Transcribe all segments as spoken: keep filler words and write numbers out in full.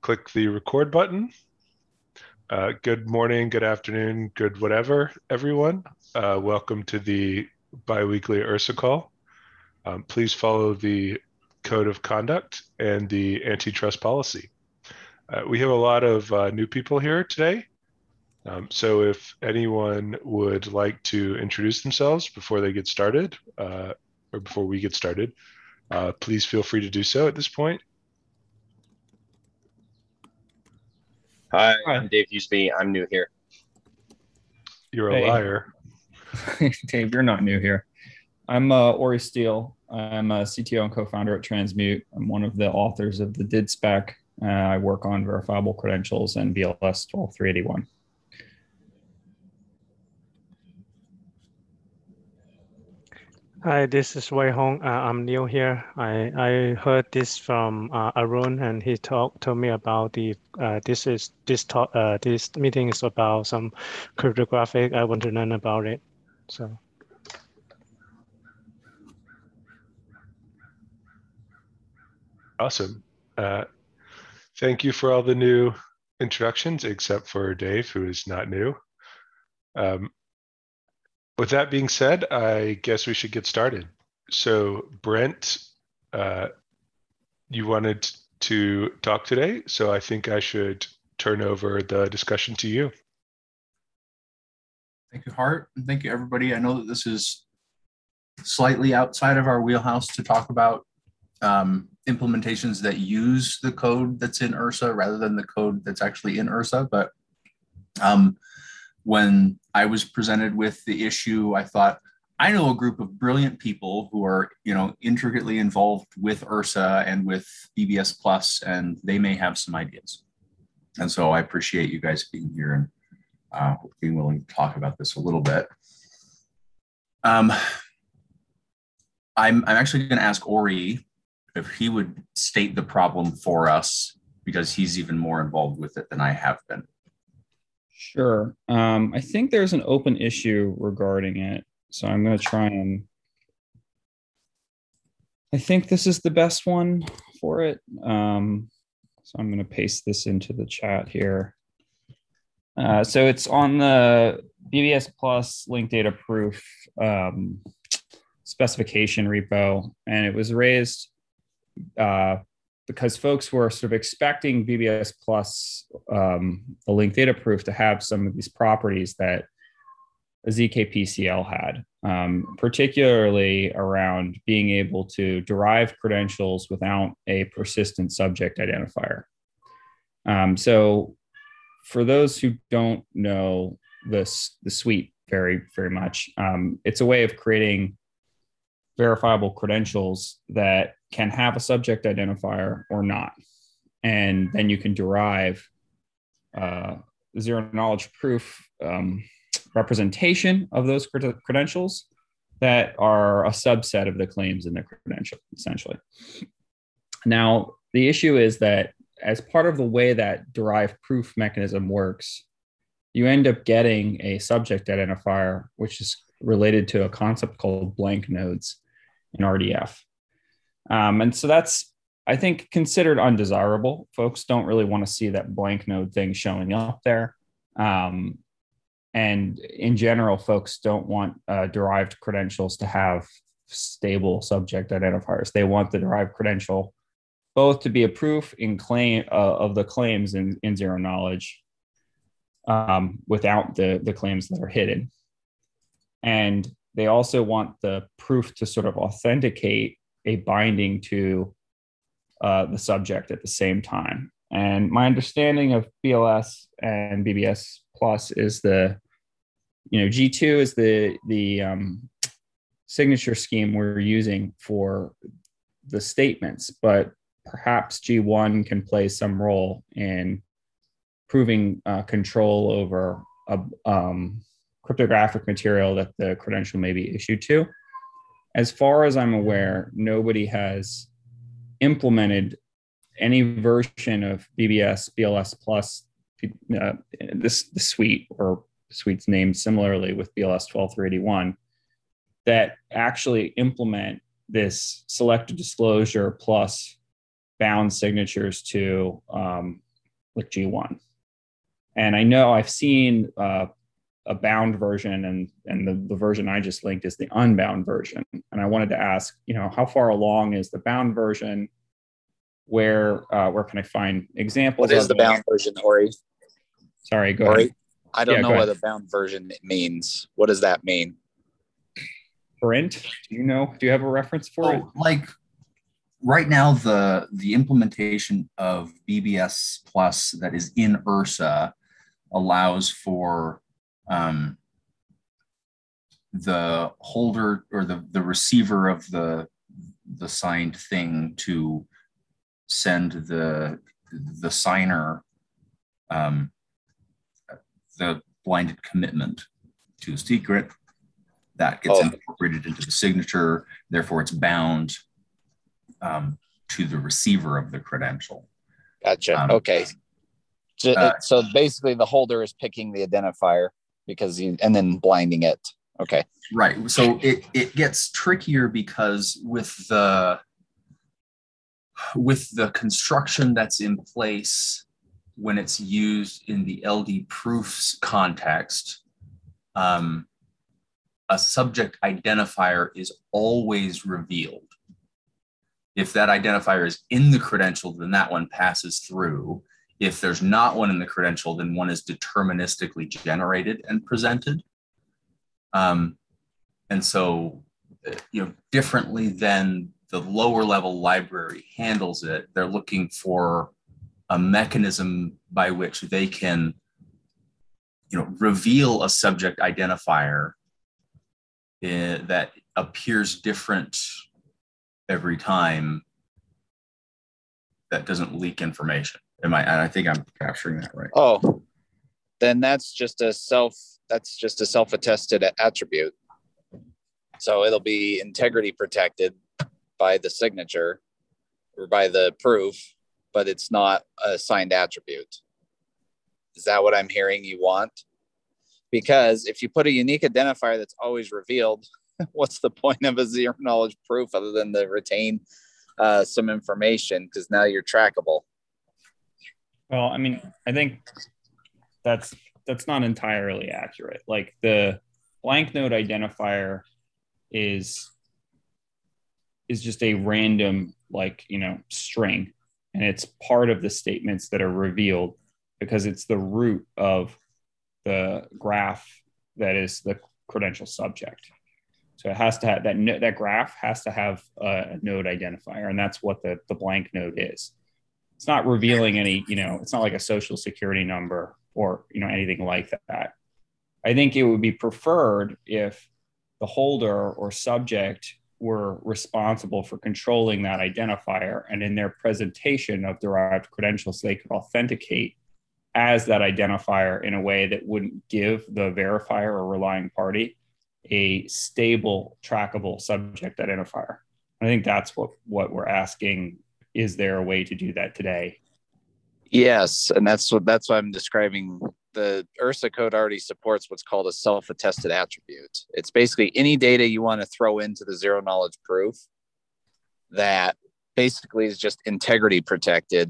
click the record button. Uh, good morning, good afternoon, good whatever, everyone. Uh, welcome to the biweekly URSA call. Um, please follow the code of conduct and the antitrust policy. Uh, we have a lot of uh, new people here today. Um, so if anyone would like to introduce themselves before they get started, uh, or before we get started, uh, please feel free to do so at this point. Hi, Hi. I'm Dave Usby. I'm new here. You're a Hey. liar. Dave, you're not new here. I'm uh, Ori Steele. I'm a C T O and co-founder at Transmute. I'm one of the authors of the D I D spec. Uh, I work on verifiable credentials and B L S twelve three eighty-one. Hi, this is Wei Hong. Uh, I'm new here. I, I heard this from uh, Arun, and he talked told me about the uh, this is this talk uh, this meeting is about some cryptographic. I want to learn about it. So. Awesome. Uh, thank you for all the new introductions, except for Dave, who is not new. Um, with that being said, I guess we should get started. So Brent, uh, you wanted to talk today, so I think I should turn over the discussion to you. Thank you, Hart, and thank you, everybody. I know that this is slightly outside of our wheelhouse to talk about um, implementations that use the code that's in URSA rather than the code that's actually in URSA. But um, when I was presented with the issue, I thought, I know a group of brilliant people who are, you know, intricately involved with URSA and with B B S Plus, and they may have some ideas. And so I appreciate you guys being here and uh, being willing to talk about this a little bit. Um, I'm, I'm actually going to ask Ori if he would state the problem for us, because he's even more involved with it than I have been. Sure. Um, I think there's an open issue regarding it. So I'm going to try and, I think this is the best one for it. Um, so I'm going to paste this into the chat here. Uh, so it's on the B B S Plus linked data proof um, specification repo, and it was raised uh, because folks were sort of expecting B B S Plus, um, the linked data proof, to have some of these properties that a Z K P C L had, um, particularly around being able to derive credentials without a persistent subject identifier. Um, so for those who don't know this, the suite very, very much, um, it's a way of creating verifiable credentials that can have a subject identifier or not. And then you can derive uh, zero knowledge proof um, representation of those cred- credentials that are a subset of the claims in the credential, essentially. Now, the issue is that as part of the way that derived proof mechanism works, you end up getting a subject identifier, which is related to a concept called blank nodes in R D F. Um, and so that's, I think, considered undesirable. Folks don't really want to see that blank node thing showing up there. Um, and in general, folks don't want uh, derived credentials to have stable subject identifiers. They want the derived credential both to be a proof in claim uh, of the claims in, in zero knowledge um, without the, the claims that are hidden. And they also want the proof to sort of authenticate a binding to uh, the subject at the same time. And my understanding of B L S and B B S Plus is the, you know, G two is the, the um, signature scheme we're using for the statements, but perhaps G one can play some role in proving uh, control over a um, cryptographic material that the credential may be issued to. As far as I'm aware, nobody has implemented any version of B B S, B L S Plus, uh, this the suite, or suite's named similarly with B L S twelve three eighty-one, that actually implement this selected disclosure plus bound signatures to um, with G one. And I know I've seen uh, a bound version, and, and the, the version I just linked is the unbound version. And I wanted to ask, you know, how far along is the bound version? Where uh, where can I find examples? What is of the it? bound version, Ori? Sorry, go Ori? ahead. I don't Yeah, know go what ahead. a bound version means. What does that mean? Brent, do you know? Do you have a reference for it? So, like right now, the the implementation of B B S Plus that is in Ursa allows for um, the holder or the the receiver of the the signed thing to send the the signer um, the blinded commitment to a secret that gets Oh. incorporated into the signature. Therefore, it's bound um, to the receiver of the credential. Gotcha. Um, Okay. So, uh, so basically, the holder is picking the identifier because you, and then blinding it. Okay. Right. So it it gets trickier because with the with the construction that's in place when it's used in the L D proofs context, um, a subject identifier is always revealed. If that identifier is in the credential, then that one passes through. If there's not one in the credential, then one is deterministically generated and presented. Um, and so, you know, differently than the lower level library handles it, they're looking for a mechanism by which they can, you know, reveal a subject identifier uh, that appears different every time, that doesn't leak information. Am I? And I think I'm capturing that right. Oh, then that's just a self. That's just a self-attested attribute. So it'll be integrity protected by the signature or by the proof, but it's not a signed attribute. Is that what I'm hearing you want? Because if you put a unique identifier that's always revealed, what's the point of a zero knowledge proof other than to retain uh, some information? Because now you're trackable. Well, I mean, I think that's that's not entirely accurate. Like the blank node identifier is is just a random, like, you know, string, and it's part of the statements that are revealed because it's the root of the graph that is the credential subject. So it has to have that no, that graph has to have a node identifier, and that's what the the blank node is. It's not revealing any, you know, it's not like a social security number or, you know, anything like that. I think it would be preferred if the holder or subject were responsible for controlling that identifier, and in their presentation of derived credentials, they could authenticate as that identifier in a way that wouldn't give the verifier or relying party a stable, trackable subject identifier. I think that's what, what we're asking. Is there a way to do that today? Yes, and that's what that's what I'm describing. The Ursa code already supports what's called a self-attested attribute. It's basically any data you want to throw into the zero knowledge proof that basically is just integrity protected.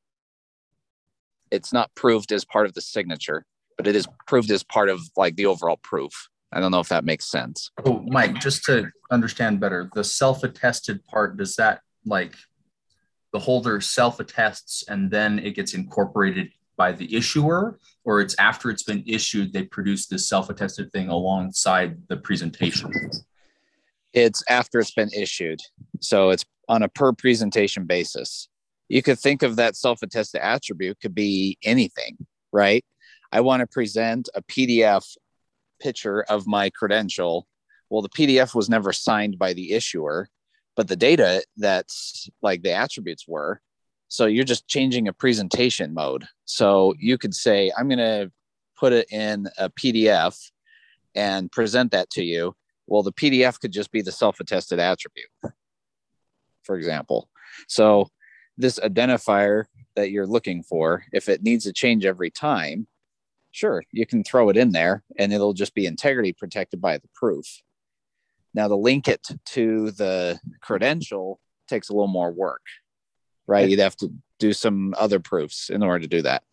It's not proved as part of the signature, but it is proved as part of like the overall proof. I don't know if that makes sense. Oh, Mike, just to understand better, the self-attested part, does that like the holder self-attests and then it gets incorporated by the issuer, or it's after it's been issued, they produce this self-attested thing alongside the presentation? It's after it's been issued. So it's on a per presentation basis. You could think of that self-attested attribute could be anything, right? I want to present a P D F picture of my credential. Well, the P D F was never signed by the issuer, but the data that's like the attributes were. So you're just changing a presentation mode. So you could say, I'm going to put it in a P D F and present that to you. Well, the P D F could just be the self-attested attribute, for example. So this identifier that you're looking for, if it needs to change every time, sure, you can throw it in there and it'll just be integrity protected by the proof. Now, to link it to the credential takes a little more work, right? You'd have to do some other proofs in order to do that.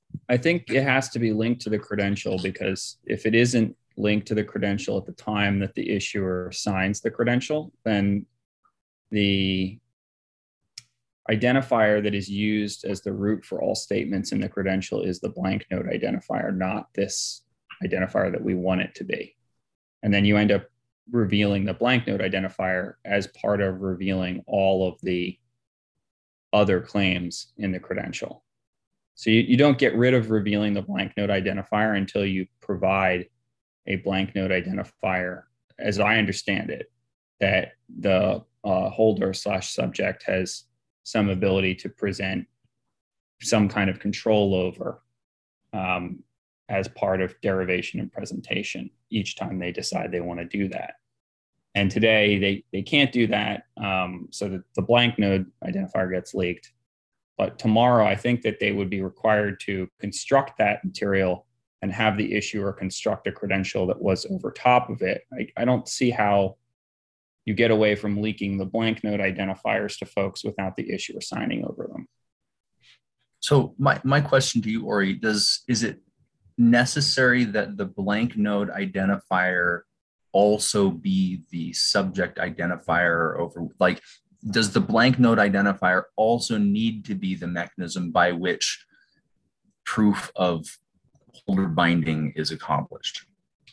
I think it has to be linked to the credential, because if it isn't linked to the credential at the time that the issuer signs the credential, then the identifier that is used as the root for all statements in the credential is the blank node identifier, not this identifier that we want it to be. And then you end up revealing the blank node identifier as part of revealing all of the other claims in the credential. So you, you don't get rid of revealing the blank node identifier until you provide a blank node identifier, as I understand it, that the uh, holder slash subject has some ability to present some kind of control over um, as part of derivation and presentation each time they decide they want to do that. And today they, they can't do that, um, so that the blank node identifier gets leaked. But tomorrow, I think that they would be required to construct that material and have the issuer construct a credential that was over top of it. I, I don't see how you get away from leaking the blank node identifiers to folks without the issuer signing over them. So my, my question to you, Ori, does, is it necessary that the blank node identifier also be the subject identifier over, like, does the blank node identifier also need to be the mechanism by which proof of holder binding is accomplished?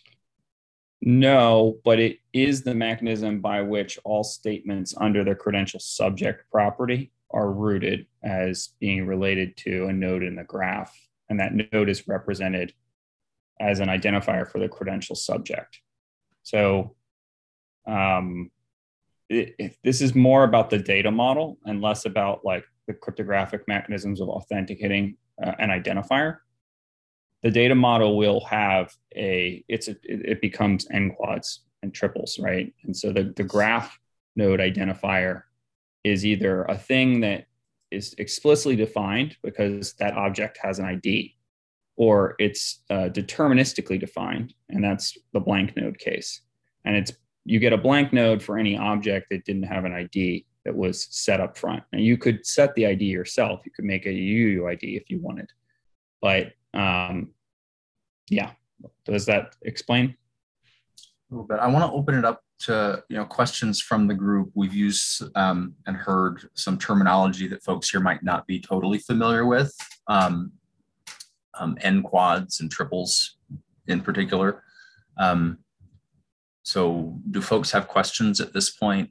No, but it is the mechanism by which all statements under the credential subject property are rooted as being related to a node in the graph. And that node is represented as an identifier for the credential subject. So um, it, it, this is more about the data model and less about like the cryptographic mechanisms of authenticating uh, an identifier. The data model will have a, it's a, it becomes n quads and triples, right? And so the, the graph node identifier is either a thing that is explicitly defined because that object has an I D, or it's uh, deterministically defined, and that's the blank node case. And it's, you get a blank node for any object that didn't have an I D that was set up front. And you could set the I D yourself. You could make a U U I D if you wanted. But um, yeah, does that explain? A little bit. I want to open it up to, you know, questions from the group. We've used um, and heard some terminology that folks here might not be totally familiar with, um, um, N quads and triples in particular. Um, so do folks have questions at this point?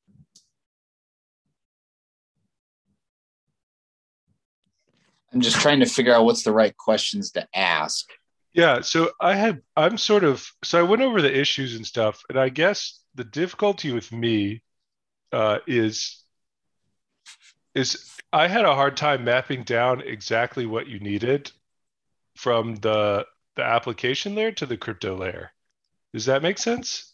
I'm just trying to figure out what's the right questions to ask. Yeah, so I had, I'm sort of, so I went over the issues and stuff, and I guess the difficulty with me uh, is, is I had a hard time mapping down exactly what you needed from the, the application layer to the crypto layer. Does that make sense?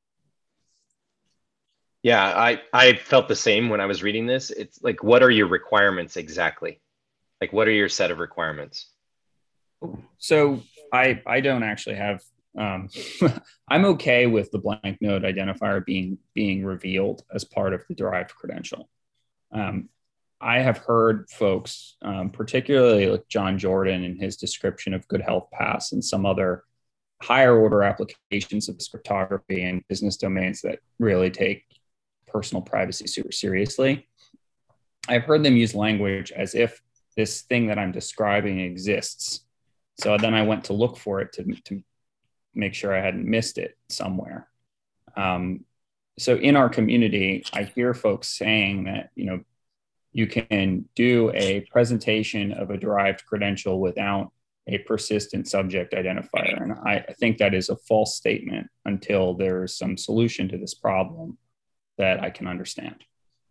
Yeah, I, I felt the same when I was reading this. It's like, what are your requirements exactly? Like, what are your set of requirements? So I, I don't actually have, um, I'm okay with the blank node identifier being, being revealed as part of the derived credential. Um, I have heard folks, um, particularly like John Jordan in his description of Good Health Pass and some other higher order applications of cryptography and business domains that really take personal privacy super seriously. I've heard them use language as if this thing that I'm describing exists. So then I went to look for it to, to make sure I hadn't missed it somewhere. Um, so in our community, I hear folks saying that, you know, you can do a presentation of a derived credential without a persistent subject identifier. And I, I think that is a false statement until there's some solution to this problem that I can understand.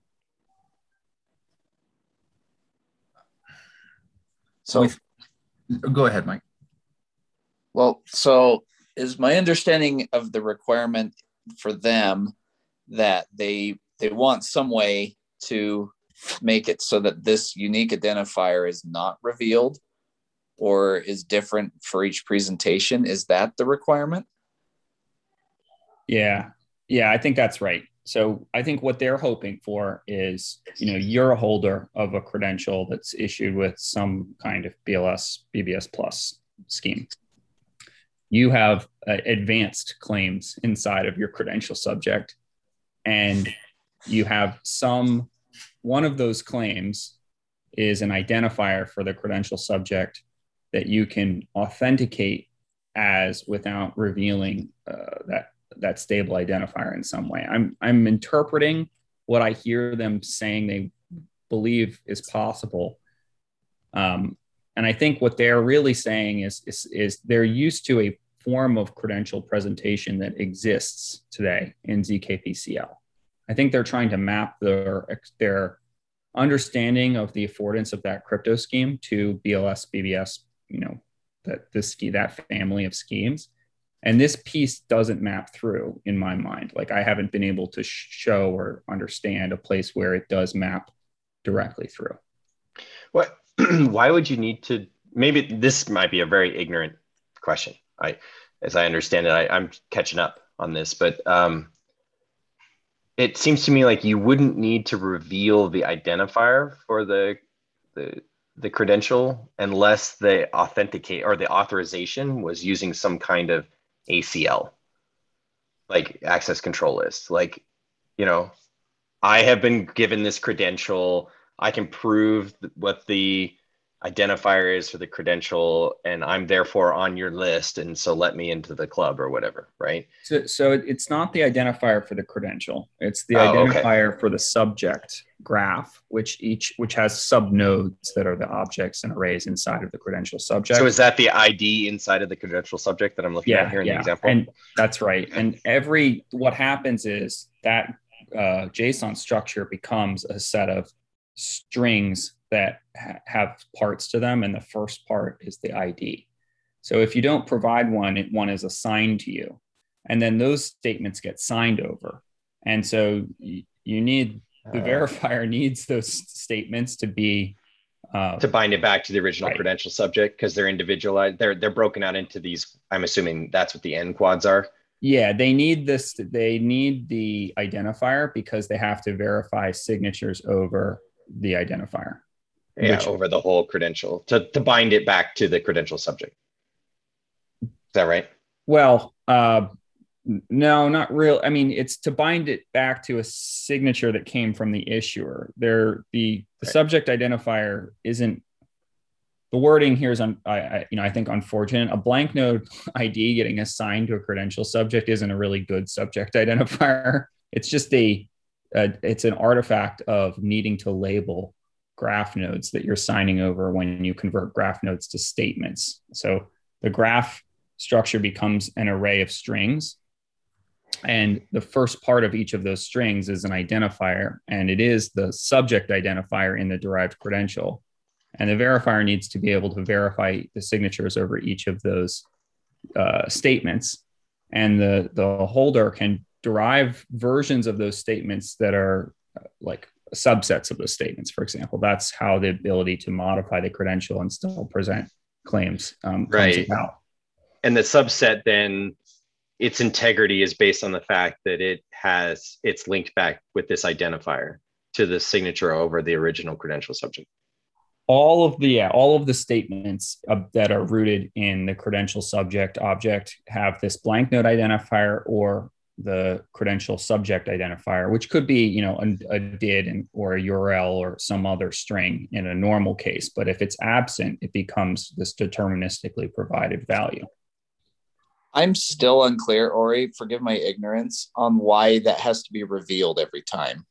So go ahead, Mike. Well, so is my understanding of the requirement for them that they they want some way to make it so that this unique identifier is not revealed or is different for each presentation? Is that the requirement? Yeah, yeah, I think that's right. so I think what they're hoping for is, you know, you're a holder of a credential that's issued with some kind of B L S, B B S plus scheme. You have uh, advanced claims inside of your credential subject, and you have some, one of those claims is an identifier for the credential subject that you can authenticate as without revealing uh, that that stable identifier in some way. I'm I'm interpreting what I hear them saying they believe is possible. Um, and I think what they're really saying is, is, is they're used to a form of credential presentation that exists today in Z K P C L. I think they're trying to map their, their understanding of the affordance of that crypto scheme to B L S, B B S, you know, that this that family of schemes. And this piece doesn't map through in my mind. Like I haven't been able to show or understand a place where it does map directly through. What? Why would you need to? Maybe this might be a very ignorant question. I, as I understand it, I, I'm catching up on this, but um, it seems to me like you wouldn't need to reveal the identifier for the the the credential unless the authenticate or the authorization was using some kind of A C L, like access control list. Like, you know, I have been given this credential. I can prove what the identifier is for the credential, and I'm therefore on your list. And so let me into the club or whatever, right? So, so it's not the identifier for the credential. It's the Oh, identifier okay. for the subject graph, which each which has subnodes that are the objects and arrays inside of the credential subject. So is that the I D inside of the credential subject that I'm looking yeah, at here in yeah. the example? And that's right. And every what happens is that uh, JSON structure becomes a set of strings that ha- have parts to them, and the first part is the I D. So if you don't provide one, it, one is assigned to you, and then those statements get signed over. And so y- you need the Uh, verifier needs those statements to be uh, to bind it back to the original right. credential subject because they're individualized. They're they're broken out into these. I'm assuming that's what the N quads are. Yeah, they need this. They need the identifier because they have to verify signatures over the identifier. Yeah, which, over the whole credential to, to bind it back to the credential subject. Is that right? Well, uh, no, not real. I mean, it's to bind it back to a signature that came from the issuer. There, the, the Right. subject identifier isn't. The wording here is, un, I, I, you know, I think unfortunate. A blank node I D getting assigned to a credential subject isn't a really good subject identifier. It's just a, a it's an artifact of needing to label graph nodes that you're signing over when you convert graph nodes to statements. So the graph structure becomes an array of strings, and the first part of each of those strings is an identifier, and it is the subject identifier in the derived credential. And the verifier needs to be able to verify the signatures over each of those uh, statements. And the, the holder can derive versions of those statements that are uh, like subsets of those statements, for example. That's how the ability to modify the credential and still present claims um, comes Right. about. And the subset then, its integrity is based on the fact that it has, it's linked back with this identifier to the signature over the original credential subject. All of the yeah, all of the statements uh, that are rooted in the credential subject object have this blank node identifier or the credential subject identifier, which could be, you know, a, a did and, or a U R L or some other string in a normal case. But if it's absent, it becomes this deterministically provided value. I'm still unclear, Ori, forgive my ignorance, on why that has to be revealed every time.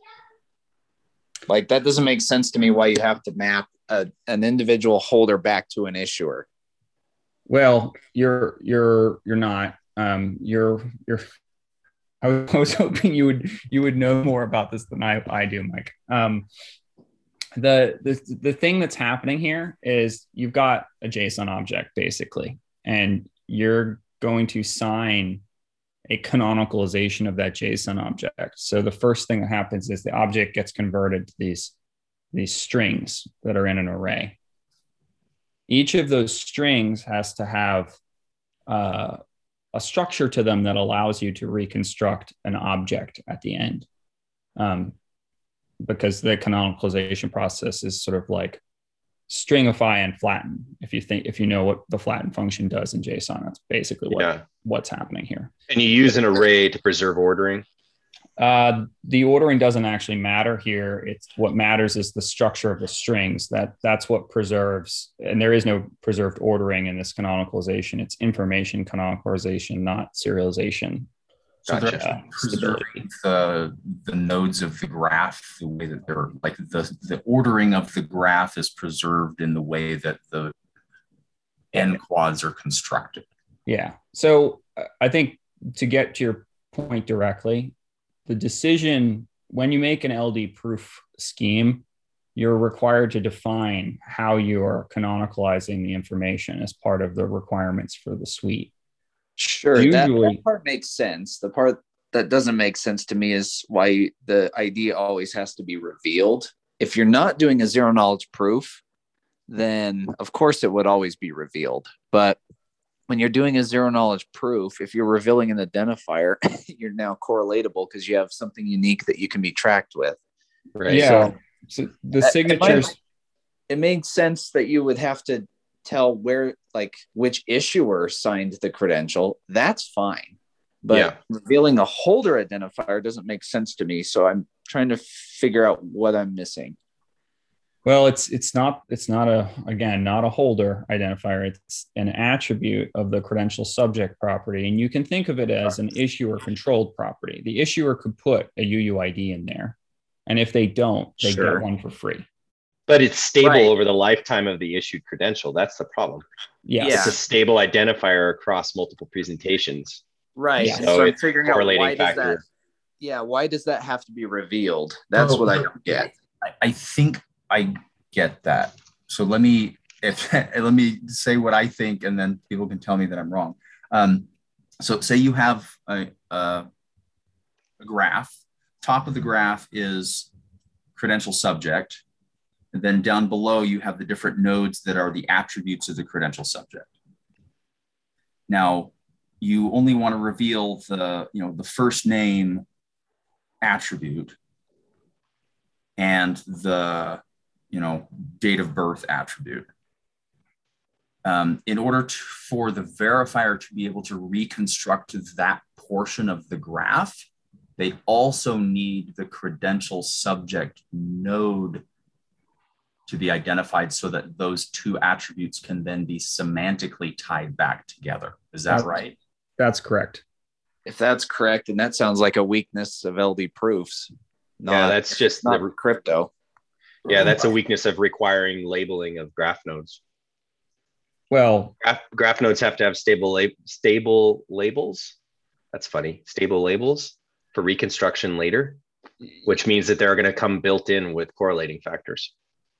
Like, that doesn't make sense to me why you have to map a, an individual holder back to an issuer. Well, you're you're you're not. Um, you're you're. I was hoping you would you would know more about this than I, I do, Mike. Um, the the the thing that's happening here is you've got a JSON object basically, and you're going to sign a canonicalization of that JSON object. So the first thing that happens is the object gets converted to these, these strings that are in an array. Each of those strings has to have uh, a structure to them that allows you to reconstruct an object at the end. Um, because the canonicalization process is sort of like stringify and flatten. If you think, if you know what the flatten function does in JSON, that's basically what, yeah. what's happening here. And you use an array to preserve ordering? Uh, the ordering doesn't actually matter here. It's what matters is the structure of the strings. That that's what preserves, and there is no preserved ordering in this canonicalization. It's information canonicalization, not serialization. So Gotcha. they're actually preserving the the nodes of the graph, the way that they're like the the ordering of the graph is preserved in the way that the n quads are constructed. Yeah. So uh, I think to get to your point directly, the decision when you make an L D proof scheme, you're required to define how you are canonicalizing the information as part of the requirements for the suite. Sure, that, Usually, that part makes sense. The part that doesn't make sense to me is why the I D always has to be revealed. If you're not doing a zero knowledge proof, then of course it would always be revealed. But when you're doing a zero knowledge proof, if you're revealing an identifier, you're now correlatable because you have something unique that you can be tracked with. Right. Yeah. So, so the signatures. It, it made sense that you would have to tell where, like, which issuer signed the credential. That's fine. But yeah. revealing a holder identifier doesn't make sense to me. So I'm trying to figure out what I'm missing. Well, it's it's not it's not a again not a holder identifier. It's an attribute of the credential subject property, and you can think of it as an issuer controlled property. The issuer could put a U U I D in there, and if they don't, they sure. get one for free. But it's stable right. over the lifetime of the issued credential. That's the problem. Yes. Yeah, it's a stable identifier across multiple presentations. Right. Yeah. So, so I'm it's figuring out why does that. Yeah, why does that have to be revealed? That's oh, what I don't get. I, I think. I get that. So let me if let me say what I think, and then people can tell me that I'm wrong. Um, so say you have a, a, a graph. Top of the graph is credential subject. And then down below, you have the different nodes that are the attributes of the credential subject. Now, you only want to reveal the, you know, the first name attribute and the you know, date of birth attribute. Um, in order to, for the verifier to be able to reconstruct that portion of the graph, they also need the credential subject node to be identified so that those two attributes can then be semantically tied back together. Is that right? That's correct. If that's correct, then that sounds like a weakness of L D proofs. Not, yeah, that's just not the crypto. Yeah, that's a weakness of requiring labeling of graph nodes. Well, graph, graph nodes have to have stable lab, stable labels. That's funny. Stable labels for reconstruction later, which means that they're going to come built in with correlating factors.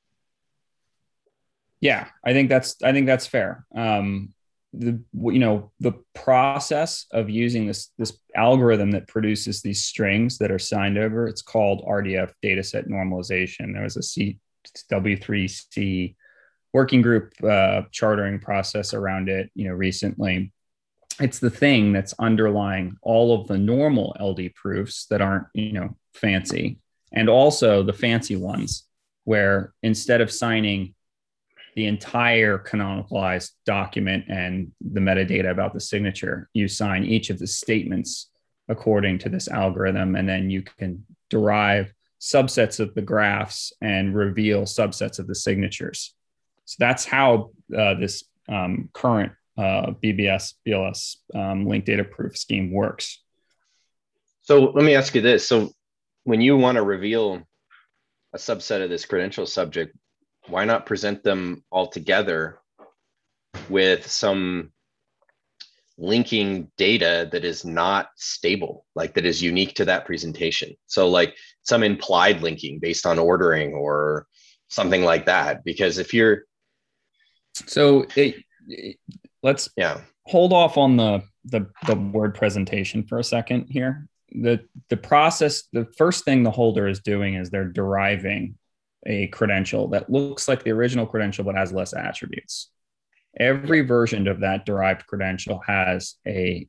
Yeah, I think that's I think that's fair. Um, the you know the process of using this this algorithm that produces these strings that are signed over, it's called R D F dataset normalization. There was a C W three C working group uh, chartering process around it, you know, recently. It's the thing that's underlying all of the normal L D proofs that aren't, you know, fancy, and also the fancy ones where instead of signing the entire canonicalized document and the metadata about the signature, you sign each of the statements according to this algorithm, and then you can derive subsets of the graphs and reveal subsets of the signatures. So that's how uh, this um, current uh, B B S, B L S um, linked data proof scheme works. So let me ask you this. So when you want to reveal a subset of this credential subject, why not present them all together with some linking data that is not stable, like that is unique to that presentation? So like some implied linking based on ordering or something like that. Because if you're... So it, it, let's yeah hold off on the, the, the word presentation for a second here. The, the process, the first thing the holder is doing is they're deriving a credential that looks like the original credential but has less attributes. Every version of that derived credential has a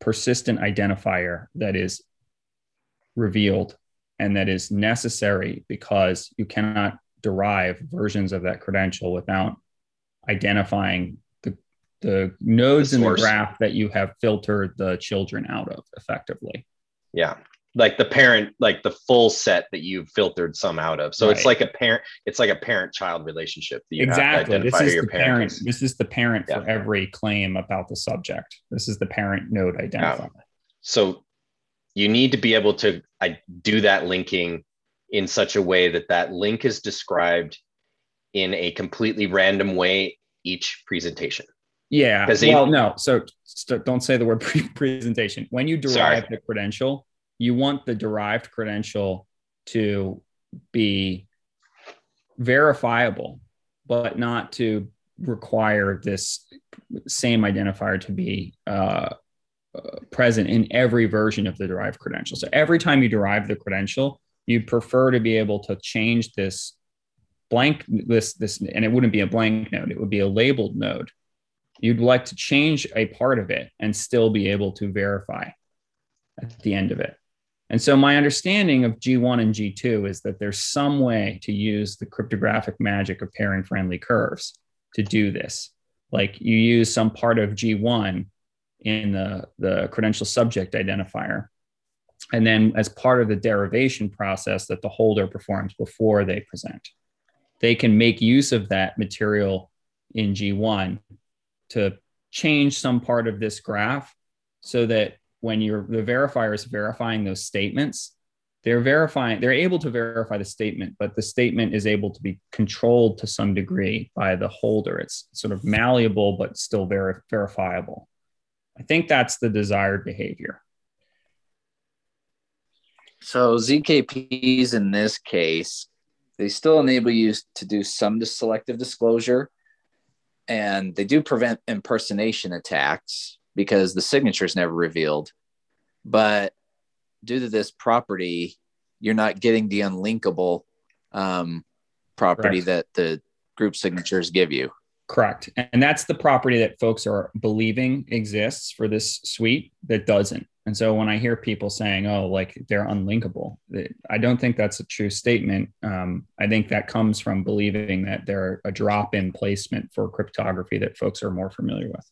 persistent identifier that is revealed and that is necessary because you cannot derive versions of that credential without identifying the, the nodes The in the source. graph that you have filtered the children out of effectively. Yeah. Like the parent, like the full set that you've filtered some out of. So it's Right. like a parent, it's like a parent-child relationship that you Exactly. have to identify This who is your the parent, parent. is. This is the parent Yeah. for every claim about the subject. This is the parent node identifier. Yeah. So you need to be able to I, do that linking in such a way that that link is described in a completely random way each presentation. Yeah. 'Cause they- Well, no. So st- don't say the word pre- presentation. When you derive Sorry. the credential, you want the derived credential to be verifiable, but not to require this same identifier to be uh, uh, present in every version of the derived credential. So every time you derive the credential, you'd prefer to be able to change this blank, this, this, and it wouldn't be a blank node, it would be a labeled node. You'd like to change a part of it and still be able to verify at the end of it. And so my understanding of G one and G two is that there's some way to use the cryptographic magic of pairing friendly curves to do this. Like you use some part of G one in the, the credential subject identifier. And then as part of the derivation process that the holder performs before they present, they can make use of that material in G one to change some part of this graph so that when you're the verifier is verifying those statements, they're verifying, they're able to verify the statement, but the statement is able to be controlled to some degree by the holder. It's sort of malleable, but still ver- verifiable. I think that's the desired behavior. So Z K Ps in this case, they still enable you to do some selective disclosure, and they do prevent impersonation attacks because the signature is never revealed. But due to this property, you're not getting the unlinkable um, property Correct. that the group signatures give you. Correct. And that's the property that folks are believing exists for this suite that doesn't. And so when I hear people saying, oh, like they're unlinkable, I don't think that's a true statement. Um, I think that comes from believing that they're a drop-in placement for cryptography that folks are more familiar with.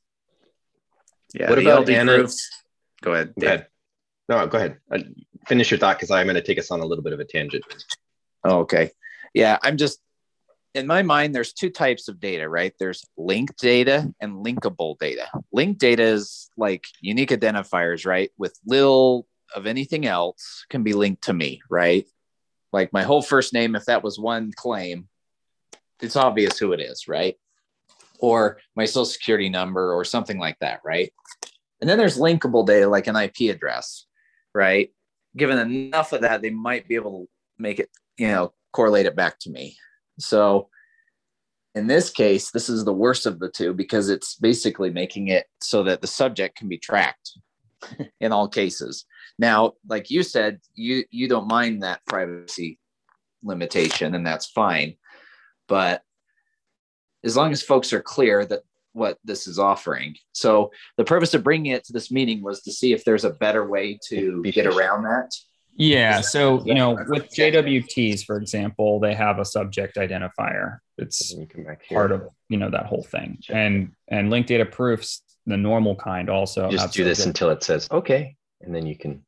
Yeah. What the about L D Anna? proofs? Go ahead. Go ahead. No, go ahead. Uh, finish your thought because I'm going to take us on a little bit of a tangent. Oh, okay. Yeah, I'm just, in my mind, there's two types of data, right? There's linked data and linkable data. Linked data is like unique identifiers, right? With little of anything else can be linked to me, right? Like my whole first name, if that was one claim, it's obvious who it is, right? Or my social security number or something like that, right? And then there's linkable data like an I P address, right? Given enough of that, they might be able to make it, you know, correlate it back to me. So in this case, this is the worst of the two because it's basically making it so that the subject can be tracked in all cases. Now, like you said, you, you don't mind that privacy limitation, and that's fine. But as long as folks are clear that what this is offering. So the purpose of bringing it to this meeting was to see if there's a better way to get around that. Yeah. So, you know, with J W Ts, for example, they have a subject identifier. It's You come back here. part of, you know, that whole thing. And and linked data proofs, the normal kind also Just have do this subject- until it says okay, and then you can.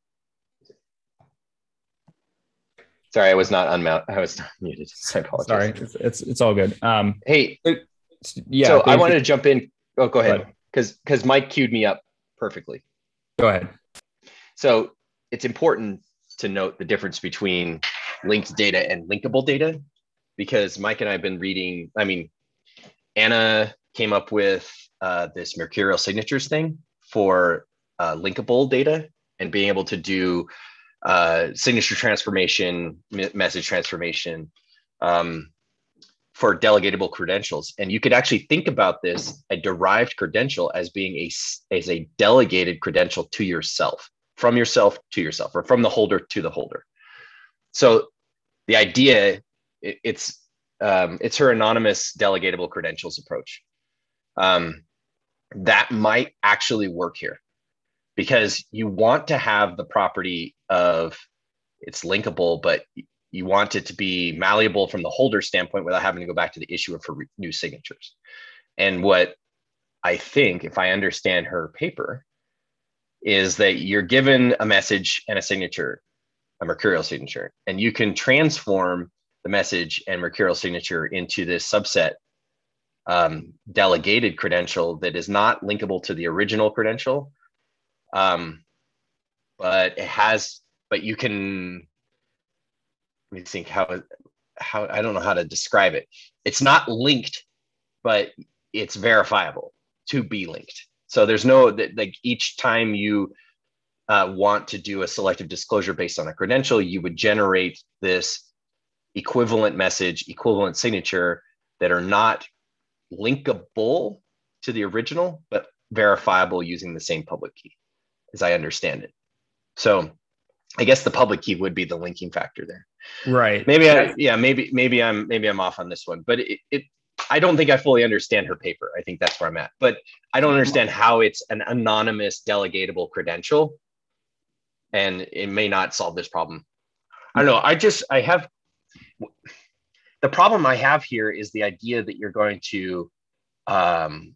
Sorry, I was not unmount. I was not muted. I apologize. Sorry, it's, it's it's all good. Um, Hey, yeah. so I Dave, wanted to jump in. Oh, go ahead, Go ahead. because because Mike queued me up perfectly. Go ahead. So it's important to note the difference between linked data and linkable data, because Mike and I have been reading. I mean, Anna came up with uh, this mercurial signatures thing for uh, linkable data and being able to do uh, signature transformation, me- message transformation um, for delegatable credentials. And you could actually think about this, a derived credential, as being a, s- as a delegated credential to yourself, from yourself to yourself, or from the holder to the holder. So the idea, it, it's um, it's her anonymous delegatable credentials approach. Um, that might actually work here. because you want to have the property of it's linkable, but you want it to be malleable from the holder standpoint without having to go back to the issuer for re- new signatures. And what I think, if I understand her paper, is that you're given a message and a signature, a mercurial signature, and you can transform the message and mercurial signature into this subset um, delegated credential that is not linkable to the original credential. Um, but it has, but you can, let me think how, how, I don't know how to describe it. It's not linked, but it's verifiable to be linked. So there's no, like each time you uh, want to do a selective disclosure based on a credential, you would generate this equivalent message, equivalent signature that are not linkable to the original, but verifiable using the same public key, as I understand it. So I guess the public key would be the linking factor there. Right. Maybe I, yeah, maybe, maybe I'm, maybe I'm off on this one, but it, it, I don't think I fully understand her paper. I think that's where I'm at, but I don't understand how it's an anonymous delegatable credential and it may not solve this problem. I don't know. I just, I have, the problem I have here is the idea that you're going to, um,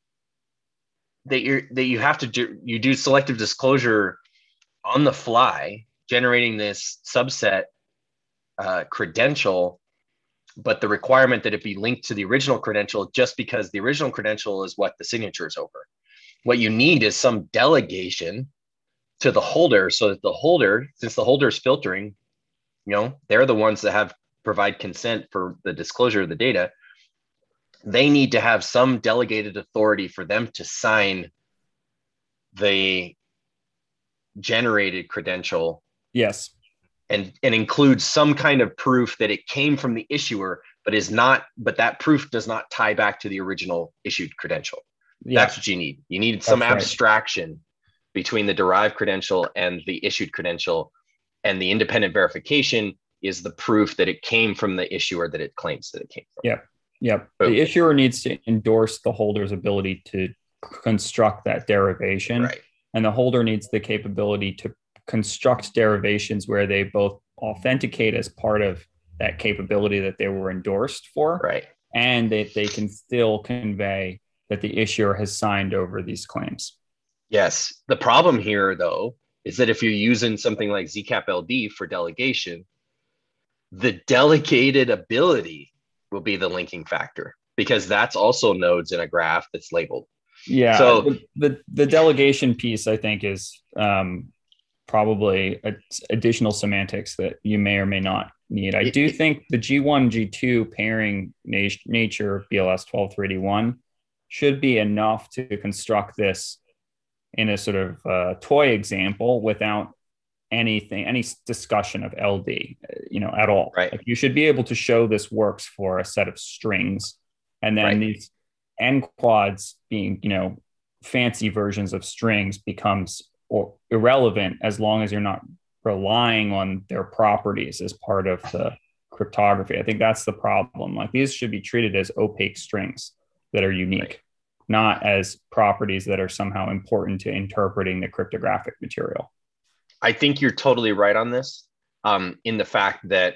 that you're, that you have to do, you do selective disclosure on the fly, generating this subset uh, credential, but the requirement that it be linked to the original credential just because the original credential is what the signature is over. What you need is some delegation to the holder so that the holder, since the holder is filtering, you know, they're the ones that have provide consent for the disclosure of the data. They need to have some delegated authority for them to sign the generated credential. Yes. And, and include some kind of proof that it came from the issuer, but is not, but that proof does not tie back to the original issued credential. Yeah. That's what you need. You need some That's abstraction right. between the derived credential and the issued credential, and the independent verification is the proof that it came from the issuer that it claims that it came from. Yep. Yep. Boom. The issuer needs to endorse the holder's ability to construct that derivation. Right. And the holder needs the capability to construct derivations where they both authenticate as part of that capability that they were endorsed for. Right. And that they can still convey that the issuer has signed over these claims. Yes. The problem here, though, is that if you're using something like Z CAP L D for delegation, the delegated ability will be the linking factor, because that's also nodes in a graph that's labeled. Yeah. So the, the, the delegation piece, I think, is um, probably a, additional semantics that you may or may not need. I do think the G one, G two pairing nat- nature B L S twelve three eighty-one should be enough to construct this in a sort of uh, toy example without anything, any discussion of L D, you know, at all. Right. Like you should be able to show this works for a set of strings, and then right. these N quads being, you know, fancy versions of strings becomes or irrelevant as long as you're not relying on their properties as part of the cryptography. I think that's the problem. Like these should be treated as opaque strings that are unique, right. not as properties that are somehow important to interpreting the cryptographic material. I think you're totally right on this, um, in the fact that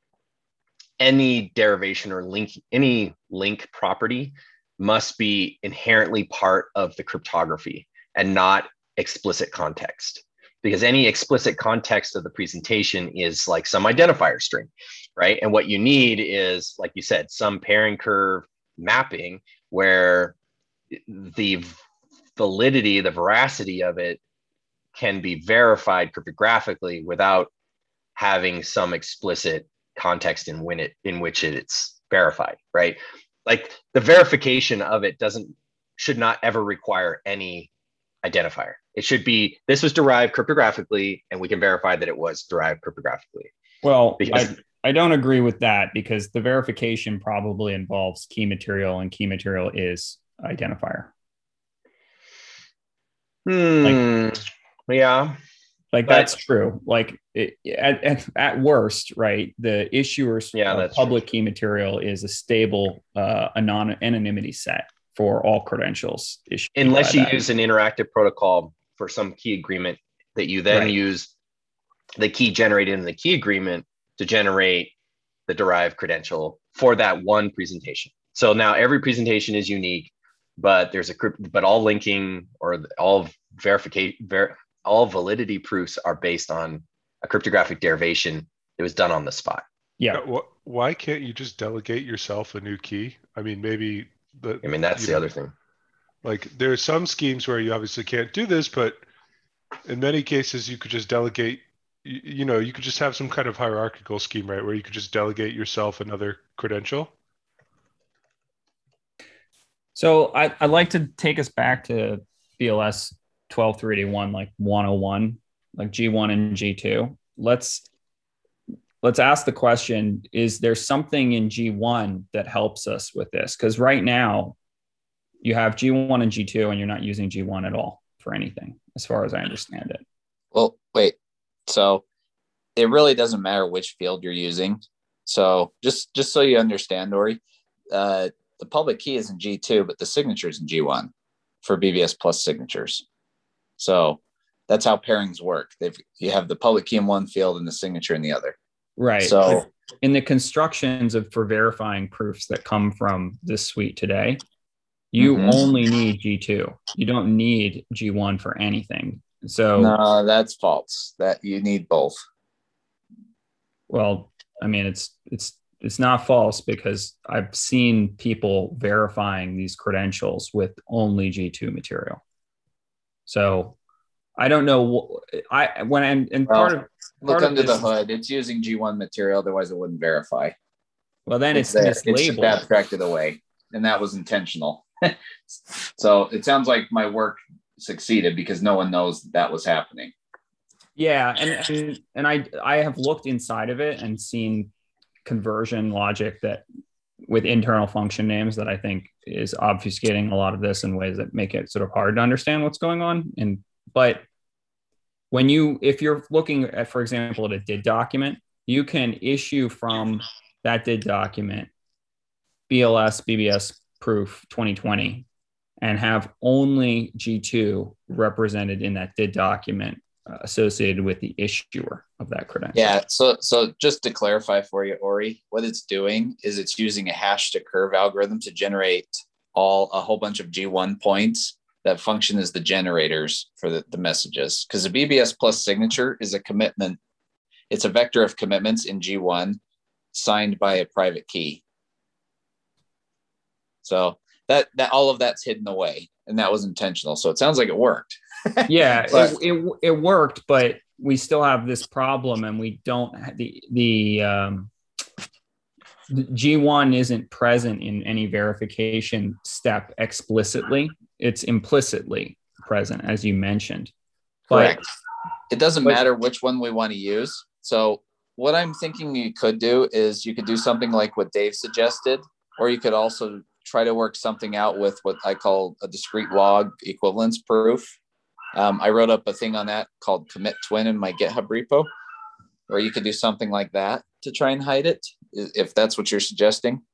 any derivation or link, any link property must be inherently part of the cryptography and not explicit context, because any explicit context of the presentation is like some identifier string, right? And what you need is, like you said, some pairing curve mapping where the validity, the veracity of it can be verified cryptographically without having some explicit context in when it in which it, it's verified, right? Like the verification of it doesn't should not ever require any identifier. It should be, this was derived cryptographically, and we can verify that it was derived cryptographically. Well, because I, I don't agree with that, because the verification probably involves key material, and key material is identifier. Hmm. Like, yeah. Like but, that's true. Like it, at, at, at worst, right? The issuer's yeah, uh, public true. key material is a stable uh, anon- anonymity set for all credentials issued. Unless you that. use an interactive protocol for some key agreement that you then Right. use the key generated in the key agreement to generate the derived credential for that one presentation. So now every presentation is unique, but there's a but all linking or all verification, ver, all validity proofs are based on a cryptographic derivation that was done on the spot. Yeah. Why can't you just delegate yourself a new key? I mean, maybe the. I mean, that's the know, other thing. Like there are some schemes where you obviously can't do this, but in many cases you could just delegate. You, you know, you could just have some kind of hierarchical scheme, right, where you could just delegate yourself another credential. So I, I'd like to take us back to B L S twelve three eighty-one, like one oh one, like G one and G two. Let's let's ask the question, is there something in G one that helps us with this? Because right now you have G one and G two and you're not using G one at all for anything, as far as I understand it. Well, wait. So it really doesn't matter which field you're using. So just just so you understand, Ori, uh, the public key is in G two, but the signature is in G one for B B S Plus signatures. So that's how pairings work. They've you have the public key in one field and the signature in the other. Right. So in the constructions of for verifying proofs that come from this suite today, you Mhm. only need G two. You don't need G one for anything. So no, that's false. That you need both. well, I mean, it's it's it's not false because I've seen people verifying these credentials with only G two material. So I don't know. I when I'm and Well, part of Look part of under the this- hood. It's using G one material, otherwise it wouldn't verify. well, then it's, there. It's just mislabeled. abstracted away, and that was intentional. So it sounds like my work succeeded because no one knows that, that was happening. Yeah, and, and and I I have looked inside of it and seen conversion logic that with internal function names that I think is obfuscating a lot of this in ways that make it sort of hard to understand what's going on. And but when you if you're looking at, for example, at a D I D document, you can issue from that D I D document B L S B B S proof twenty twenty and have only G two represented in that D I D document uh, associated with the issuer of that credential. Yeah. So, so just to clarify for you, Ori, what it's doing is it's using a hash to curve algorithm to generate all a whole bunch of G one points that function as the generators for the, the messages. Because the B B S Plus signature is a commitment. It's a vector of commitments in G one signed by a private key. So that, that all of that's hidden away, and that was intentional. So it sounds like it worked. Yeah, But- it, it it worked, but we still have this problem, and we don't have the the um, the G one isn't present in any verification step explicitly. It's implicitly present, as you mentioned. But Correct. It doesn't but- matter which one we want to use. So what I'm thinking you could do is you could do something like what Dave suggested, or you could also try to work something out with what I call a discrete log equivalence proof. Um, I wrote up a thing on that called commit twin in my GitHub repo, or you could do something like that to try and hide it, if that's what you're suggesting.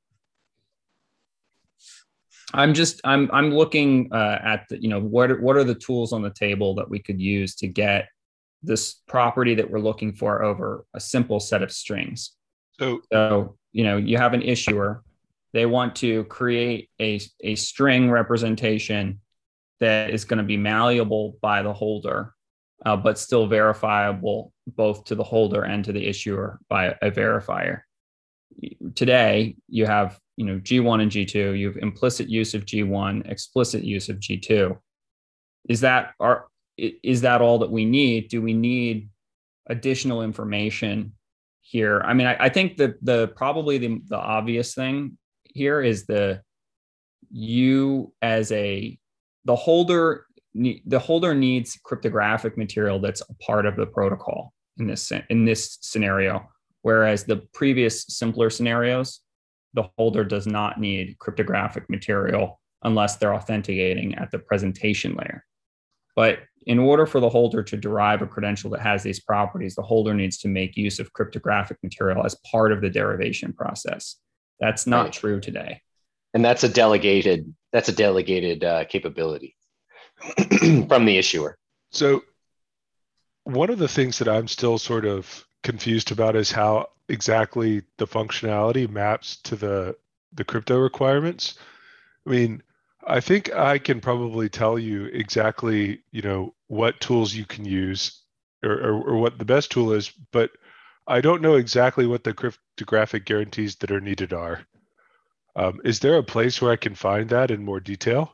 I'm just I'm I'm looking uh, at the, you know what are, what are the tools on the table that we could use to get this property that we're looking for over a simple set of strings. So So you know you have an issuer, they want to create a a string representation that is going to be malleable by the holder, uh, but still verifiable both to the holder and to the issuer by a verifier. Today, you have you know G one and G two. You have implicit use of G one, explicit use of G two. Is that are is that all that we need? Do we need additional information here? I mean, I, I think that the probably the, the obvious thing here is the you as a the holder the holder needs cryptographic material that's a part of the protocol in this in this scenario, whereas the previous simpler scenarios, the holder does not need cryptographic material unless they're authenticating at the presentation layer. But in order for the holder to derive a credential that has these properties, the holder needs to make use of cryptographic material as part of the derivation process. That's not Right. true today. And that's a delegated, that's a delegated uh, capability from the issuer. So one of the things that I'm still sort of confused about is how exactly the functionality maps to the the crypto requirements. I mean, I think I can probably tell you exactly, you know, what tools you can use or, or, or what the best tool is, but I don't know exactly what the cryptographic guarantees that are needed are. Um, is there a place where I can find that in more detail?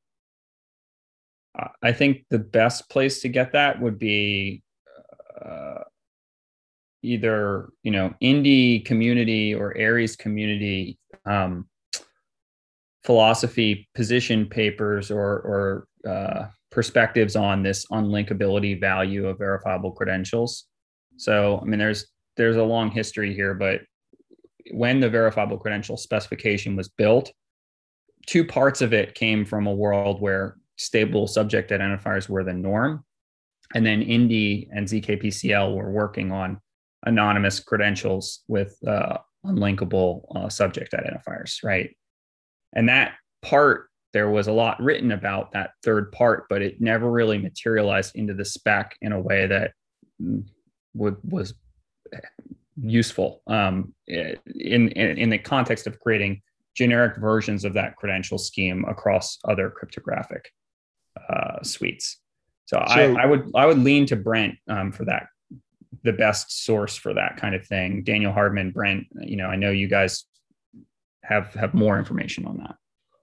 I think the best place to get that would be uh, either, you know, Indie community or Aries community um, philosophy position papers or, or uh, perspectives on this unlinkability value of verifiable credentials. So, I mean, there's there's a long history here, but when the verifiable credential specification was built, two parts of it came from a world where stable subject identifiers were the norm. And then Indie and Z K P C L were working on anonymous credentials with uh, unlinkable uh, subject identifiers, right? And that part, there was a lot written about that third part, but it never really materialized into the spec in a way that would was useful um, in, in in the context of creating generic versions of that credential scheme across other cryptographic uh, suites. So, so I, I would I would lean to Brent um, for that, the best source for that kind of thing. Daniel Hardman, Brent, you know, I know you guys have have more information on that.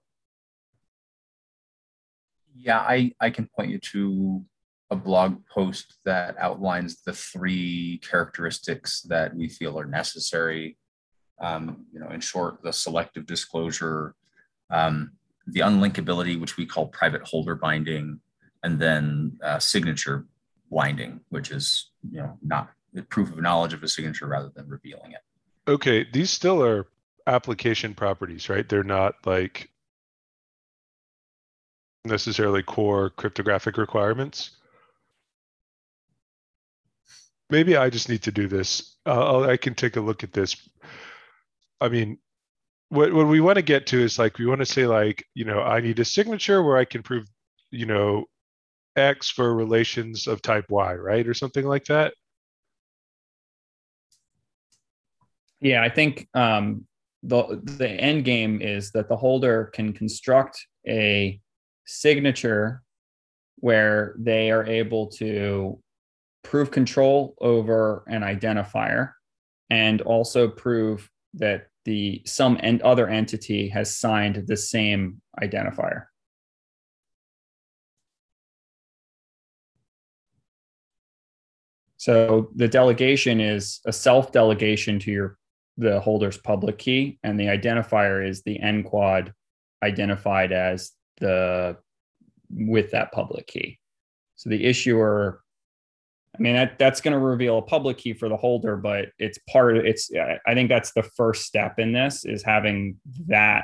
Yeah, I, I can point you to a blog post that outlines the three characteristics that we feel are necessary. Um, you know, in short, the selective disclosure, um, the unlinkability, which we call private holder binding, and then uh, signature blinding, which is, you know, not the proof of knowledge of a signature rather than revealing it. Okay, these still are application properties, right? They're not like necessarily core cryptographic requirements. Maybe I just need to do this. Uh, I can take a look at this. I mean, what what we want to get to is like we want to say like, you know, I need a signature where I can prove, you know, X for relations of type Y, right? Or something like that. Yeah, I think um, the the end game is that the holder can construct a signature where they are able to prove control over an identifier and also prove that the some and other entity has signed the same identifier. So the delegation is a self-delegation to your the holder's public key, and the identifier is the N quad identified as the with that public key. So the issuer, I mean, that, that's going to reveal a public key for the holder, but it's part of it's, I think that's the first step in this is having that.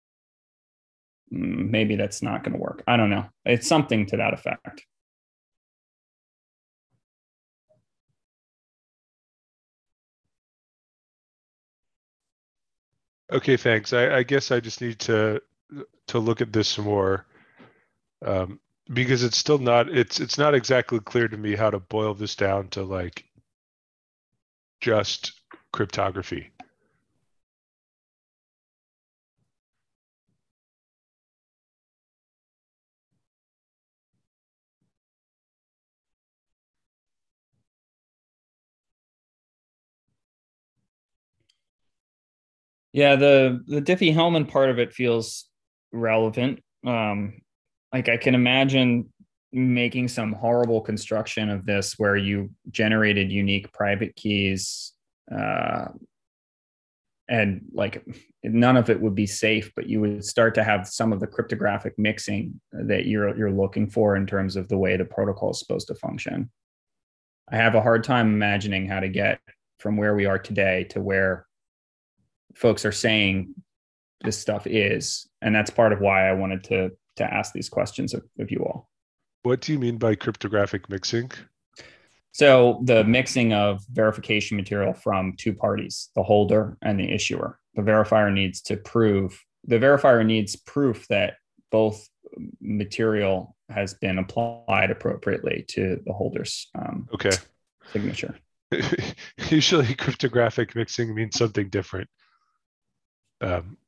Maybe that's not going to work. I don't know. It's something to that effect. Okay, thanks. I, I guess I just need to to look at this some more. Um, because it's still not it's it's not exactly clear to me how to boil this down to like just cryptography. Yeah, the the Diffie-Hellman part of it feels relevant. Um, like I can imagine making some horrible construction of this where you generated unique private keys uh, and like none of it would be safe, but you would start to have some of the cryptographic mixing that you're you're looking for in terms of the way the protocol is supposed to function. I have a hard time imagining how to get from where we are today to where folks are saying this stuff is, and that's part of why I wanted to to ask these questions of, of you all. What do you mean by cryptographic mixing? So the mixing of verification material from two parties, the holder and the issuer. The verifier needs to prove, the verifier needs proof that both material has been applied appropriately to the holder's um, Okay. signature. Usually cryptographic mixing means something different. Um,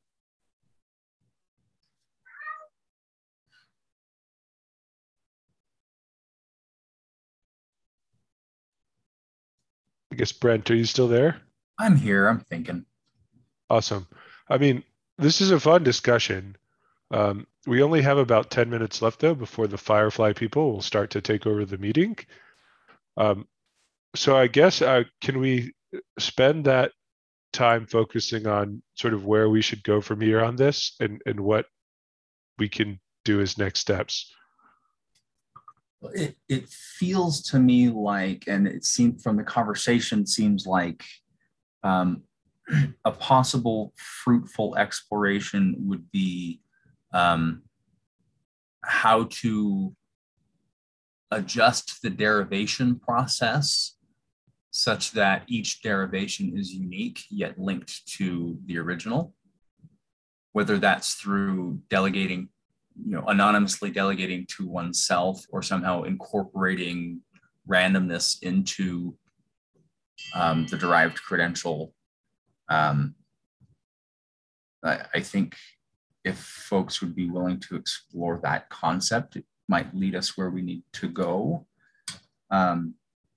I guess, Brent, are you still there? I'm here. I'm thinking. Awesome. I mean, this is a fun discussion. Um, we only have about ten minutes left, though, before the Firefly people will start to take over the meeting. Um, so I guess, uh, can we spend that time focusing on sort of where we should go from here on this and, and what we can do as next steps? It, it feels to me like, and it seemed from the conversation, seems like um, a possible fruitful exploration would be um, how to adjust the derivation process such that each derivation is unique yet linked to the original, whether that's through delegating, you know, anonymously delegating to oneself or somehow incorporating randomness into um, the derived credential. Um, I, I think if folks would be willing to explore that concept, it might lead us where we need to go. Um,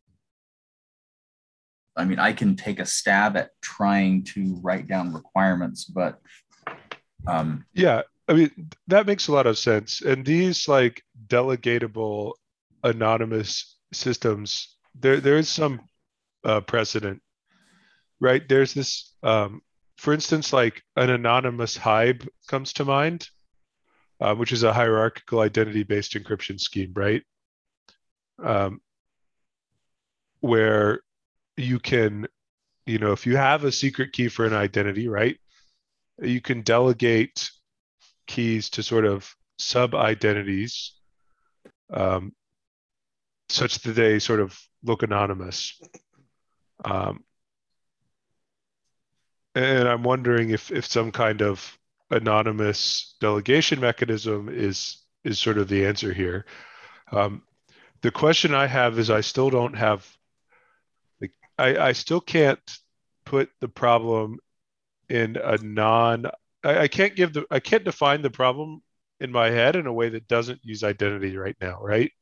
I mean, I can take a stab at trying to write down requirements, but um, yeah, I mean, that makes a lot of sense. And these like delegatable anonymous systems, there there is some uh, precedent, right? There's this, um, for instance, like an anonymous Hive comes to mind, uh, which is a hierarchical identity-based encryption scheme, right? Um, where you can, you know, if you have a secret key for an identity, right, you can delegate keys to sort of sub-identities um, such that they sort of look anonymous. Um, and I'm wondering if if some kind of anonymous delegation mechanism is is sort of the answer here. Um, the question I have is I still don't have, like, I, I still can't put the problem in a non, I, I can't give the, I can't define the problem in my head in a way that doesn't use identity right now, right?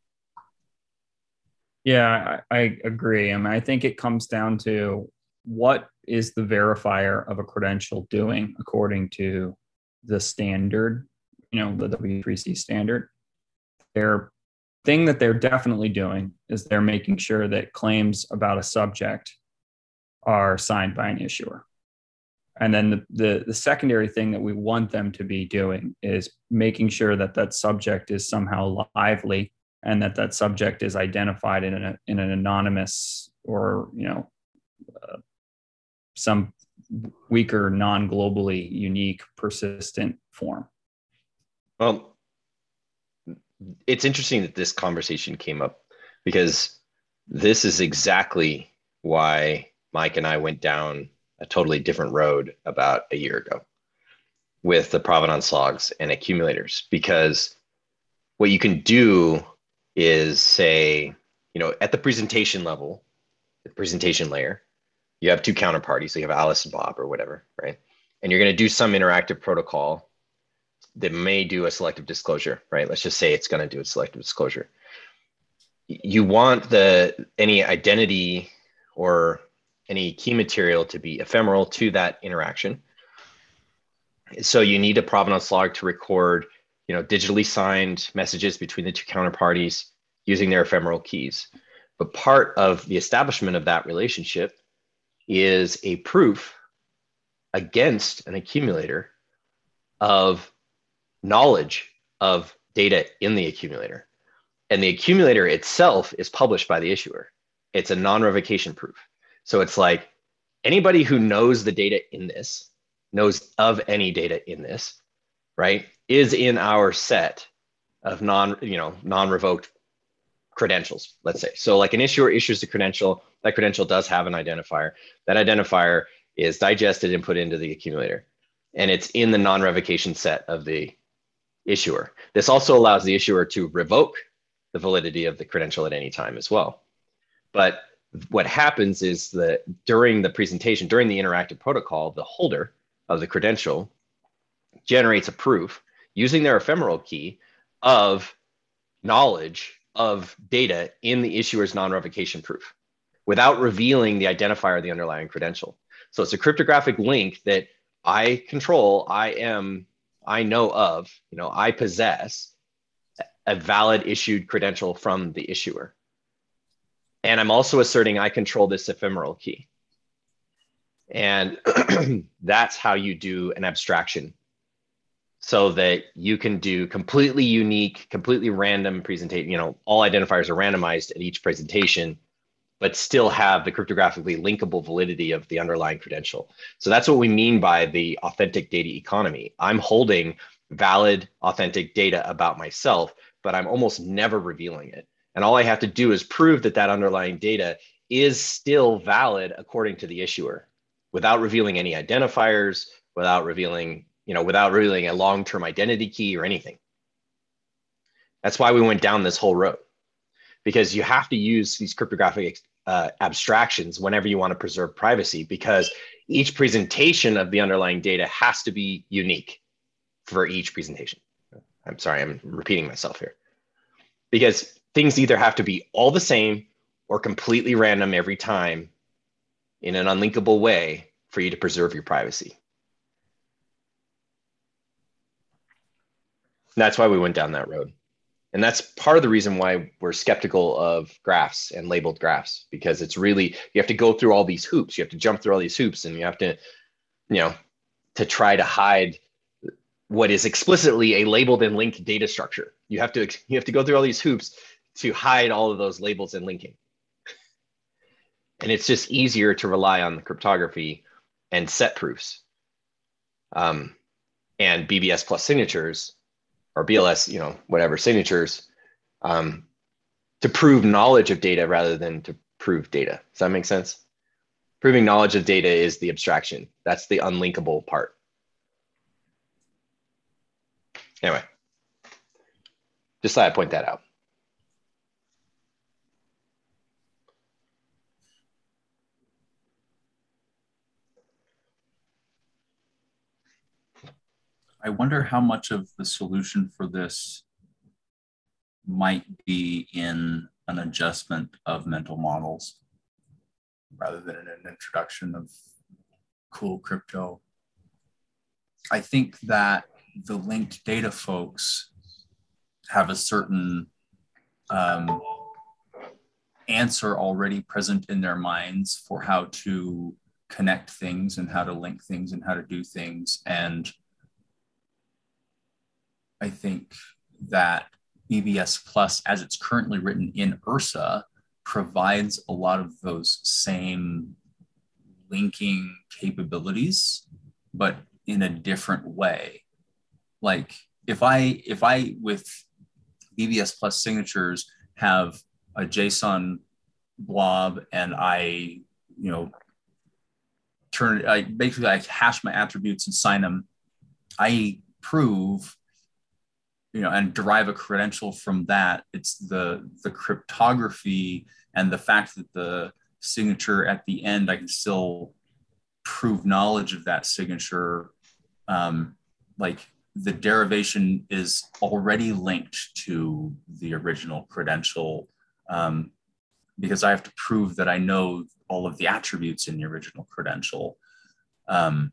Yeah, I, I agree. I mean, I think it comes down to what is the verifier of a credential doing according to the standard, you know, the W three C standard. Their thing that they're definitely doing is they're making sure that claims about a subject are signed by an issuer. And then the, the, the secondary thing that we want them to be doing is making sure that that subject is somehow lively and that that subject is identified in, a, in an anonymous or, you know, uh, some weaker, non-globally unique, persistent form. Well, it's interesting that this conversation came up because this is exactly why Mike and I went down a totally different road about a year ago with the provenance logs and accumulators, because what you can do is say, you know, at the presentation level, the presentation layer, you have two counterparties. So you have Alice and Bob or whatever, right? And you're going to do some interactive protocol that may do a selective disclosure, right? Let's just say it's going to do a selective disclosure. You want the any identity or any key material to be ephemeral to that interaction. So you need a provenance log to record, you know, digitally signed messages between the two counterparties using their ephemeral keys. But part of the establishment of that relationship is a proof against an accumulator of knowledge of data in the accumulator. And the accumulator itself is published by the issuer. It's a non-revocation proof. So it's like anybody who knows the data in this, knows of any data in this, right, is in our set of non, you know, non-revoked credentials, let's say. So like an issuer issues a credential, that credential does have an identifier. That identifier is digested and put into the accumulator. And it's in the non-revocation set of the issuer. This also allows the issuer to revoke the validity of the credential at any time as well. But what happens is that during the presentation, during the interactive protocol, the holder of the credential generates a proof using their ephemeral key of knowledge of data in the issuer's non-revocation proof without revealing the identifier of the underlying credential. So it's a cryptographic link that I control, I am, I know of, you know, I possess a valid issued credential from the issuer. And I'm also asserting I control this ephemeral key. And that's how you do an abstraction, so that you can do completely unique, completely random presentation. You know, all identifiers are randomized at each presentation, but still have the cryptographically linkable validity of the underlying credential. So that's what we mean by the authentic data economy. I'm holding valid, authentic data about myself, but I'm almost never revealing it. And all I have to do is prove that that underlying data is still valid according to the issuer, without revealing any identifiers, without revealing, you know, without revealing a long-term identity key or anything. That's why we went down this whole road, because you have to use these cryptographic uh, abstractions whenever you want to preserve privacy, because each presentation of the underlying data has to be unique for each presentation. I'm sorry, I'm repeating myself here, because things either have to be all the same or completely random every time in an unlinkable way for you to preserve your privacy. And that's why we went down that road. And that's part of the reason why we're skeptical of graphs and labeled graphs, because it's really, you have to go through all these hoops. You have to jump through all these hoops, and you have to, you know, to try to hide what is explicitly a labeled and linked data structure. You have to, you have to go through all these hoops to hide all of those labels and linking. And it's just easier to rely on the cryptography and set proofs um, and B B S plus signatures, or B L S, you know, whatever signatures, um, to prove knowledge of data rather than to prove data. Does that make sense? Proving knowledge of data is the abstraction. That's the unlinkable part. Anyway, just thought I'd point that out. I wonder how much of the solution for this might be in an adjustment of mental models rather than an introduction of cool crypto. I think that the linked data folks have a certain um, answer already present in their minds for how to connect things and how to link things and how to do things. And I think that B B S Plus, as it's currently written in URSA, provides a lot of those same linking capabilities, but in a different way. Like if I, if I with B B S Plus signatures have a JSON blob and I, you know, turn, I basically I hash my attributes and sign them, I prove, you know, and derive a credential from that. It's the, the cryptography and the fact that the signature at the end, I can still prove knowledge of that signature. Um, like the derivation is already linked to the original credential um, because I have to prove that I know all of the attributes in the original credential. Um,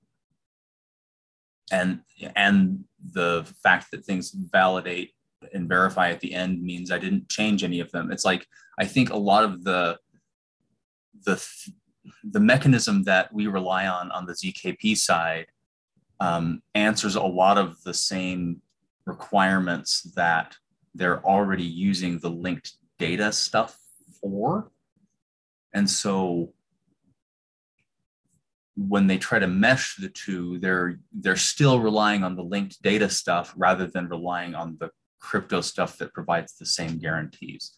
and, and the fact that things validate and verify at the end means I didn't change any of them. It's like, I think a lot of the, the, the mechanism that we rely on on the Z K P side um, answers a lot of the same requirements that they're already using the linked data stuff for. And so when they try to mesh the two, they're they're still relying on the linked data stuff rather than relying on the crypto stuff that provides the same guarantees.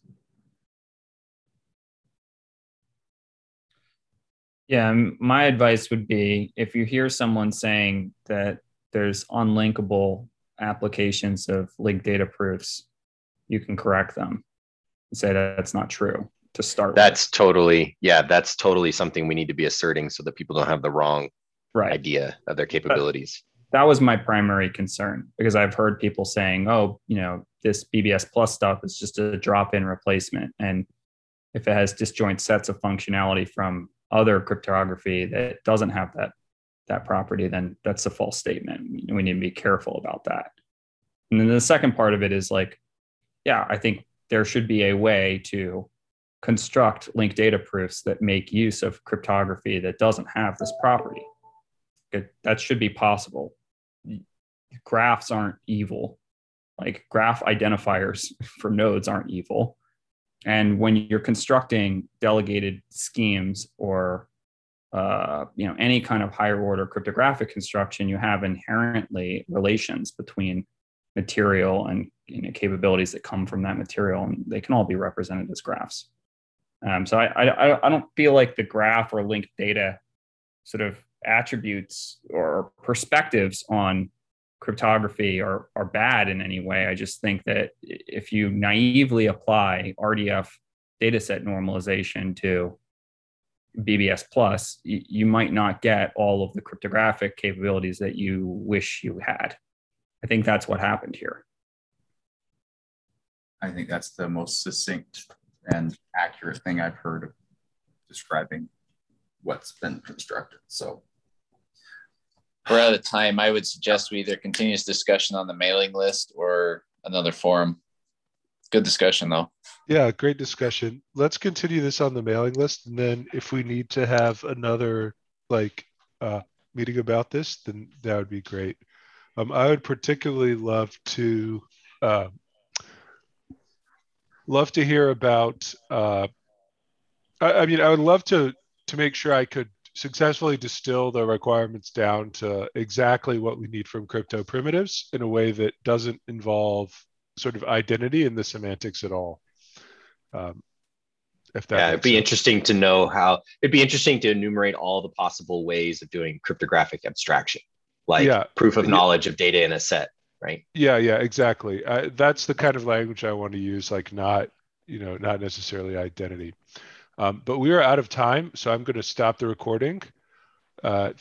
Yeah, my advice would be if you hear someone saying that there's unlinkable applications of linked data proofs, you can correct them and say that that's not true to start That's with. totally, yeah, that's totally something we need to be asserting so that people don't have the wrong Right. idea of their capabilities. That was my primary concern, because I've heard people saying, oh, you know, this B B S Plus stuff is just a drop-in replacement. And if it has disjoint sets of functionality from other cryptography that doesn't have that, that property, then that's a false statement. We need to be careful about that. And then the second part of it is like, yeah, I think there should be a way to construct linked data proofs that make use of cryptography that doesn't have this property. It, that should be possible. Graphs aren't evil. Like graph identifiers for nodes aren't evil. And when you're constructing delegated schemes or uh, you know, any kind of higher order cryptographic construction, you have inherently relations between material and, you know, capabilities that come from that material, and they can all be represented as graphs. Um, so I, I I don't feel like the graph or linked data sort of attributes or perspectives on cryptography are, are bad in any way. I just think that if you naively apply R D F dataset normalization to B B S Plus, you, you might not get all of the cryptographic capabilities that you wish you had. I think that's what happened here. I think that's the most succinct and accurate thing I've heard of describing what's been constructed. So we're out of time. I would suggest we either continue this discussion on the mailing list or another forum. Good discussion though. Yeah, great discussion. Let's continue this on the mailing list. And then if we need to have another like uh, meeting about this, then that would be great. Um, I would particularly love to uh, love to hear about, uh, I, I mean, I would love to, to make sure I could successfully distill the requirements down to exactly what we need from crypto primitives in a way that doesn't involve sort of identity and the semantics at all. Um, if that yeah, it'd be sense. interesting to know how, it'd be interesting to enumerate all the possible ways of doing cryptographic abstraction, like yeah. proof of yeah. knowledge of data in a set, right? Yeah, yeah, exactly. I, that's the kind of language I want to use, like not, you know, not necessarily identity. Um, but we are out of time, so I'm going to stop the recording. Uh,